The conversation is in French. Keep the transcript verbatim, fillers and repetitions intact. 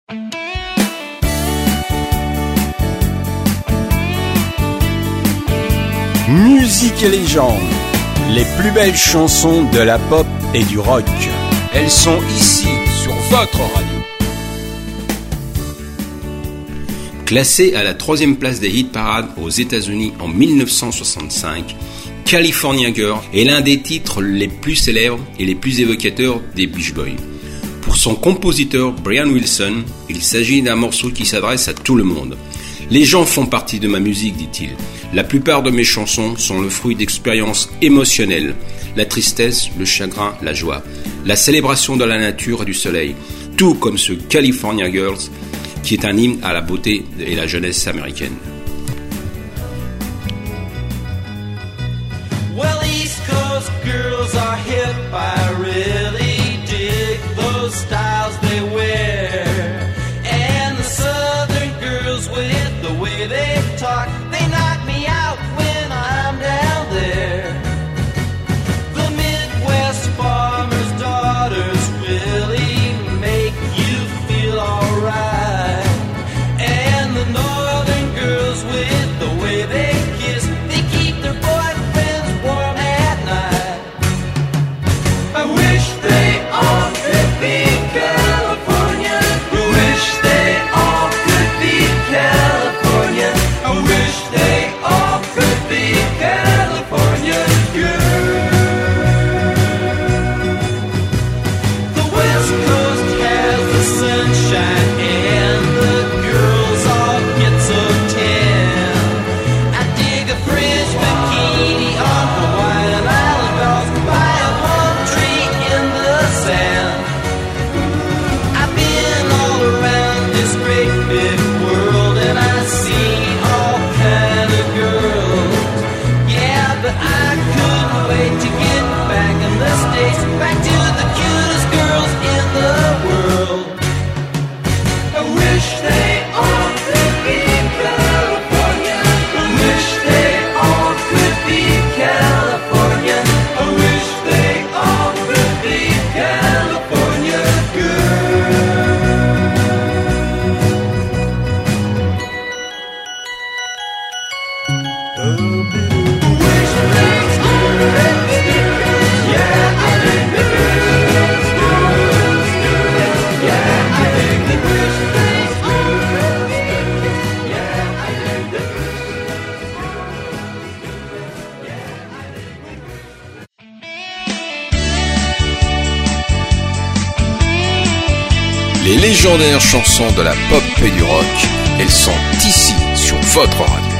Musique et légende, les plus belles chansons de la pop et du rock. Elles sont ici, sur votre radio. Classée à la troisième place des hit parades aux États-Unis en dix-neuf cent soixante-cinq, California Girl est l'un des titres les plus célèbres et les plus évocateurs des Beach Boys. Pour son compositeur Brian Wilson, il s'agit d'un morceau qui s'adresse à tout le monde. Les gens font partie de ma musique, dit-il. La plupart de mes chansons sont le fruit d'expériences émotionnelles. La tristesse, le chagrin, la joie. La célébration de la nature et du soleil. Tout comme ce California Girls, qui est un hymne à la beauté et la jeunesse américaine. Well, East Coast girls are hip. I really dig those styles they wear. And the Southern girls with the way they talk, they knock me out when I'm down there. The Midwest farmers' daughters really make you feel alright. And the Northern girls with the way they kiss, they keep their boyfriends warm at night. I wish they all could be California. I wish they all could be California. I wish they all could be California girls. The West Coast has the sunshine and the girls all get so tan. I dig a French bikini on Hawaiian Island girls by a palm tree in the sand. I've been all around this great big world and I've seen all kind of girls. Yeah, but I couldn't wait to get back in the States, back to the cutest girls in the world. I wish they all could be California. I wish they all could be California. I wish they all could be California girls. Wish things could be, yeah, I think the girls, girls, girls, yeah, I think the wish things could be, yeah, I think the girls, girls, yeah, I think the Les légendaires chansons de la pop et du rock, elles sont ici, sur votre radio.